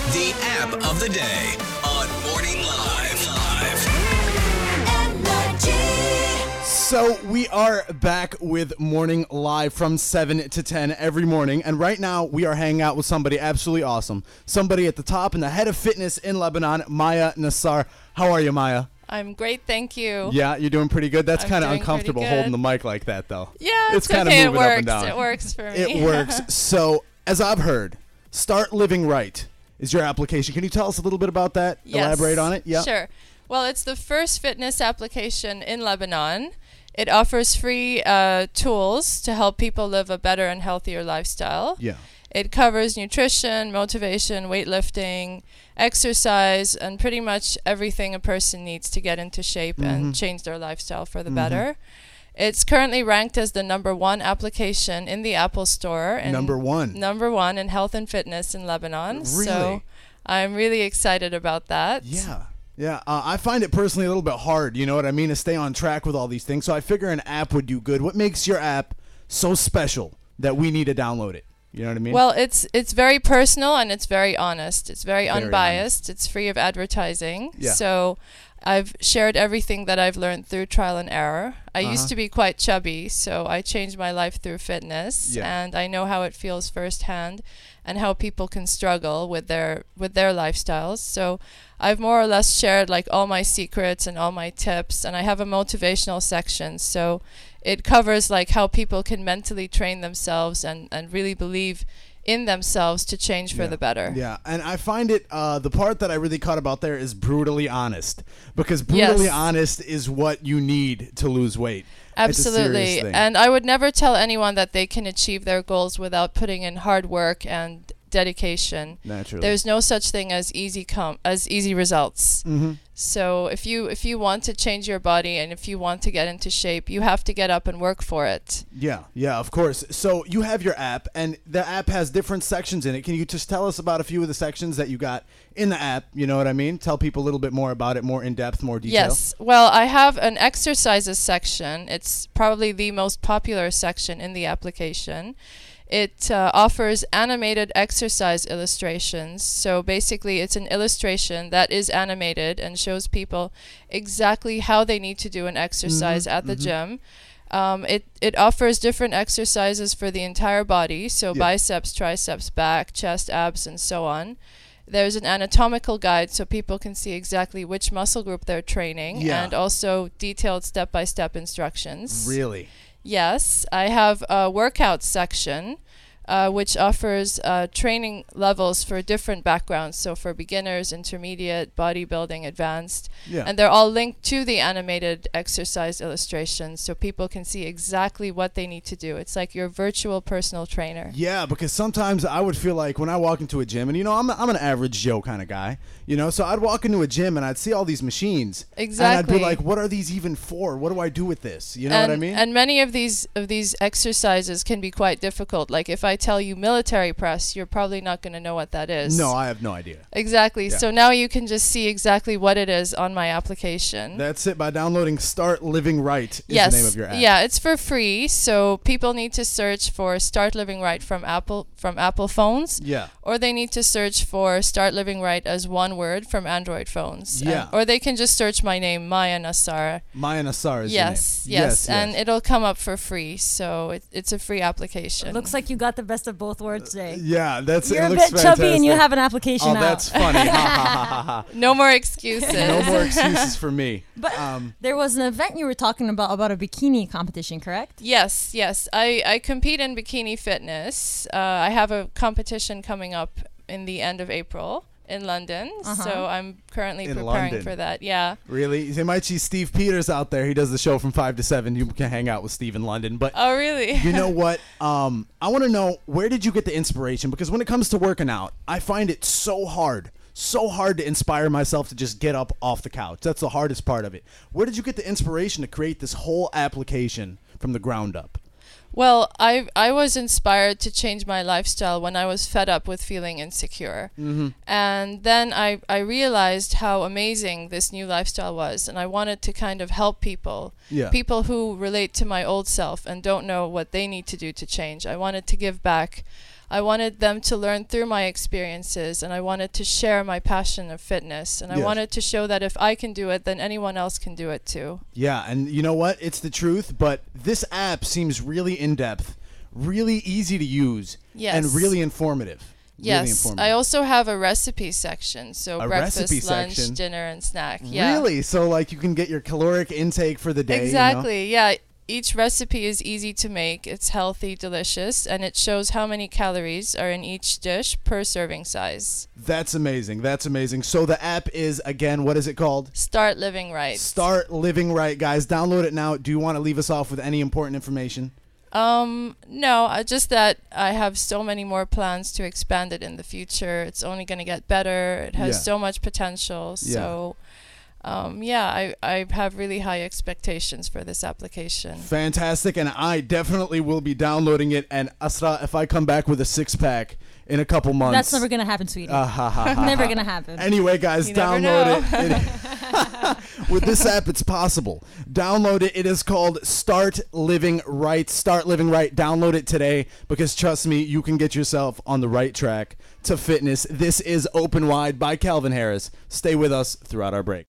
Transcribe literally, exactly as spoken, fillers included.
The app of the day on Morning Live. Live. So we are back with Morning Live from seven to ten every morning. And right now we are hanging out with somebody absolutely awesome. Somebody at the top and the head of fitness in Lebanon, Maya Nassar. How are you, Maya? I'm great, thank you. Yeah, you're doing pretty good. That's kind of uncomfortable pretty holding the mic like that, though. Yeah, it's it's kind okay. of moving It up works. and down. It works for me. It works. So, as I've heard, Start Living Right is your application. Can you tell us a little bit about that? Yes, Elaborate on it? Yeah. Sure. Well, it's the first fitness application in Lebanon. It offers free uh, tools to help people live a better and healthier lifestyle. Yeah. It covers nutrition, motivation, weightlifting, exercise, and pretty much everything a person needs to get into shape Mm-hmm. and change their lifestyle for the Mm-hmm. better. It's currently ranked as the number one application in the Apple Store. And Number one. Number one in health and fitness in Lebanon. Really? So I'm really excited about that. Yeah. Yeah, uh, I find it personally a little bit hard, you know what I mean, to stay on track with all these things. So I figure an app would do good. What makes your app so special that we need to download it? You know what I mean? Well, it's it's very personal and it's very honest. It's very, Very unbiased. It's free of advertising. Yeah. So I've shared everything that I've learned through trial and error. I Uh-huh. used to be quite chubby, so I changed my life through fitness, Yeah. and I know how it feels firsthand and how people can struggle with their with their lifestyles. So I've more or less shared like all my secrets and all my tips, and I have a motivational section. So it covers like how people can mentally train themselves and, and really believe in themselves to change for Yeah. the better. Yeah, and I find it, uh, the part that I really caught about there is brutally honest. Because brutally Yes. honest is what you need to lose weight. It's a serious Absolutely. thing. And I would never tell anyone that they can achieve their goals without putting in hard work and dedication. Naturally. There's no such thing as easy com- as easy results. Mm-hmm. So if you if you want to change your body and if you want to get into shape, you have to get up and work for it. Yeah, yeah, of course. So you have your app, and the app has different sections in it. Can you just tell us about a few of the sections that you got in the app? You know what I mean? Tell people a little bit more about it, more in depth, more detail. Yes. Well, I have an exercises section. It's probably the most popular section in the application. It uh, offers animated exercise illustrations. So basically, it's an illustration that is animated and shows people exactly how they need to do an exercise Mm-hmm, at the mm-hmm. gym. Um, it, it offers different exercises for the entire body, so Yeah. biceps, triceps, back, chest, abs, and so on. There's an anatomical guide so people can see exactly which muscle group they're training, Yeah. and also detailed step-by-step instructions. Really? Yes, I have a workout section, uh, which offers uh, training levels for different backgrounds. So for beginners, intermediate, bodybuilding, advanced. Yeah. And they're all linked to the animated exercise illustrations so people can see exactly what they need to do. It's like your virtual personal trainer. Yeah, because sometimes I would feel like when I walk into a gym, and you know, I'm, I'm an average Joe kind of guy, you know, so I'd walk into a gym and I'd see all these machines. And I'd Exactly. be like, what are these even for? What do I do with this? You know and, what I mean? And many of these of these exercises can be quite difficult. Like if I tell you military press, you're probably not going to know what that is. no, I have no idea. Exactly. Yeah. So now you can just see exactly what it is on my application. That's it. By downloading Start Living Right is yes. the name of your app. Yeah, it's for free. So people need to search for Start Living Right from Apple from Apple phones. Yeah. Or they need to search for Start Living Right as one word from Android phones. Yeah. And- or they can just search my name, Maya Nassar. Maya Nassar is Yes, your name. yes, and it'll come up for free. So it, it's a free application. Looks like you got the best of both worlds today. Yeah, that's You're it. a looks bit chubby and you fantastic. have an application Oh, out. that's funny. Ha, ha, ha, ha, ha. No more excuses. No more excuses for me. But Um, there was an event you were talking about about a bikini competition, correct? Yes, yes. I, I compete in bikini fitness. Uh, I have a competition coming up in the end of April in London. Uh-huh. So I'm currently In preparing London. for that. Yeah. Really? They might see Steve Peters out there. He does the show from five to seven. You can hang out with Steve in London. But Oh, really? you know what? Um, I want to know, where did you get the inspiration? Because when it comes to working out, I find it so hard. So hard to inspire myself to just get up off the couch. That's the hardest part of it. Where did you get the inspiration to create this whole application from the ground up? Well, I I was inspired to change my lifestyle when I was fed up with feeling insecure. Mm-hmm. And then I, I realized how amazing this new lifestyle was. And I wanted to kind of help people. Yeah. People who relate to my old self and don't know what they need to do to change. I wanted to give back. I wanted them to learn through my experiences, and I wanted to share my passion of fitness, and I Yes. wanted to show that if I can do it, then anyone else can do it too. Yeah, and you know what? It's the truth, but this app seems really in-depth, really easy to use, Yes. and really informative. Really Yes, informative. I also have a recipe section, so A breakfast, recipe lunch, section? dinner, and snack. Yeah, Really? So, like, you can get your caloric intake for the day. you know? exactly. Yeah, each recipe is easy to make. It's healthy, delicious, and it shows how many calories are in each dish per serving size. That's amazing. That's amazing. So the app is, again, what is it called? Start living right. Start Living Right, guys. Download it now. Do you want to leave us off with any important information? Um, no, I just that I have so many more plans to expand it in the future. It's only going to get better. It has Yeah. so much potential. So, um, yeah, I, I have really high expectations for this application. Fantastic, and I definitely will be downloading it. And Asra, if I come back with a six-pack in a couple months... That's never gonna happen, sweetie. Uh, ha, ha, ha, never ha. gonna happen. Anyway, guys, You never download know. it. It- With this app, it's possible. Download it. It is called Start Living Right. Start Living Right. Download it today because, trust me, you can get yourself on the right track to fitness. This is Open Wide by Calvin Harris. Stay with us throughout our break.